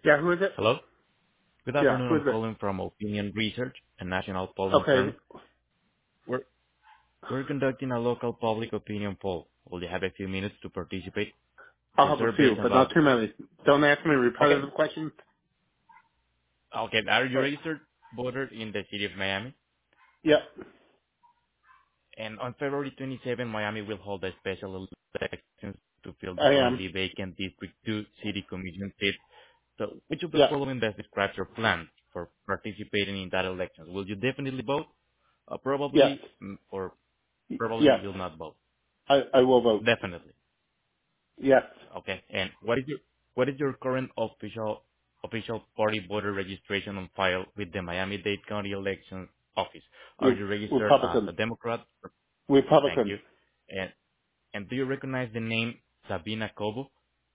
Yeah, who is it? Hello. Good Yeah, afternoon. who I'm is it? calling from Opinion Research, a national polling Okay, firm. We're we're conducting a local public opinion poll. Will you have a few minutes to participate? I'll The have a survey few, is but not about. too many. Don't ask me Okay. repetitive questions. Okay. Are you Uh, registered voter in the city of Miami? yeah, And on February 27, Miami will hold a special elections to fill the I am. currently vacant District 2 City Commission seat. So, which of the Yeah, following best describes your plan for participating in that elections? Will you definitely vote? yes, Probably, or probably yes. will not vote. I will vote. Definitely. Yes. Okay. And what is your current official party voter registration on file with the Miami-Dade County Election Office? Are you registered as Republican. a Democrat? Thank Republican. you. And do you recognize the name Sabina Cobo?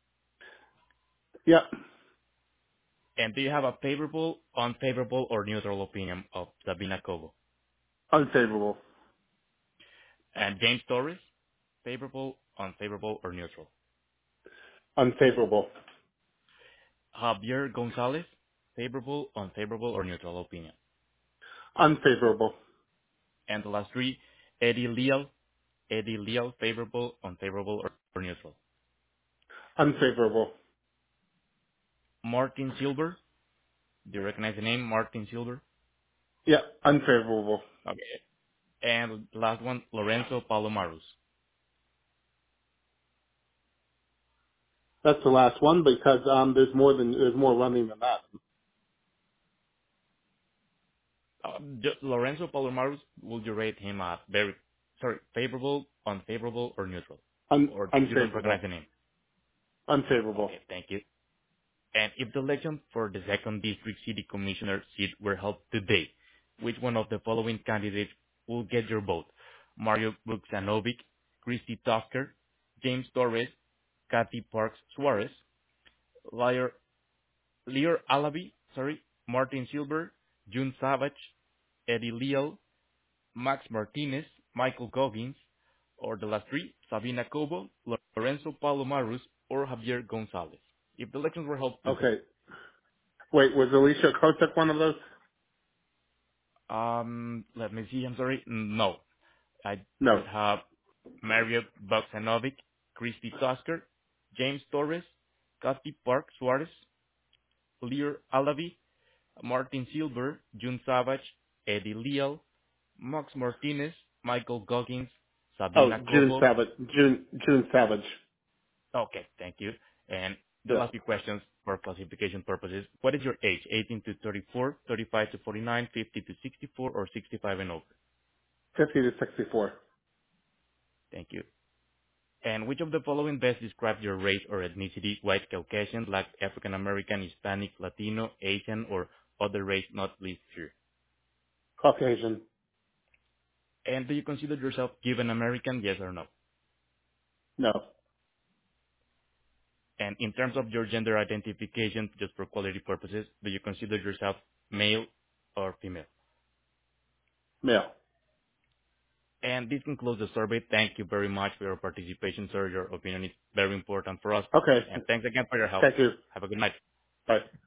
Yeah, And do you have a favorable, unfavorable, or neutral opinion of Sabina Cobo? unfavorable. And James Torres, favorable, unfavorable, or neutral? Unfavorable. Javier Gonzalez, favorable, unfavorable, or neutral opinion? Unfavorable. And the last three, Eddie Leal, favorable, unfavorable, or neutral. Unfavorable. Martin Silver, do you recognize the name Martin Silver? Yeah, unfavorable. Okay. And the last one, Lorenzo Palomarus. That's the last one because there's more running than that. Lorenzo Palomarus, would you rate him favorable, unfavorable, or neutral? Or you don't Unfavorable. recognize the name? Unfavorable. Okay, thank you. And if the election for the second district city commissioner seat were held today, which one of the following candidates will get your vote? Mario Buxanovic, Christy Tusker, James Torres, Kathy Parks Suarez, Lior, Leor Alavi, Martin Silver, June Savage, Eddie Leal, Max Martinez, Michael Goggins, or the last three, Sabina Cobo, Lorenzo Palomarus, or Javier Gonzalez. If the elections were held today. Okay. Wait, was Alicia Kotek one of those? Let me see. I'm sorry. No, I No. just have Mario Bogdanovic, Christy Tusker, James Torres, Kathy Park Suarez, Lear Alavi, Martin Silver, June Savage, Eddie Leal, Max Martinez, Michael Goggins, Oh, Sabina June Cobo. Savage. June Savage. Okay, thank you. And the Yeah. last few questions for classification purposes. What is your age? 18 to 34, 35 to 49, 50 to 64, or 65 and over? 50 to 64. Thank you. And which of the following best describes your race or ethnicity? White, Caucasian, Black, African American, Hispanic, Latino, Asian, or other race not listed here? Caucasian. And do you consider yourself Cuban American? Yes or no? No. And in terms of your gender identification, just for quality purposes, do you consider yourself male or female? Male. And this concludes the survey. Thank you very much for your participation, sir. Your opinion is very important for us. Okay. And thanks again for your help. Thank you. Have a good night. Bye.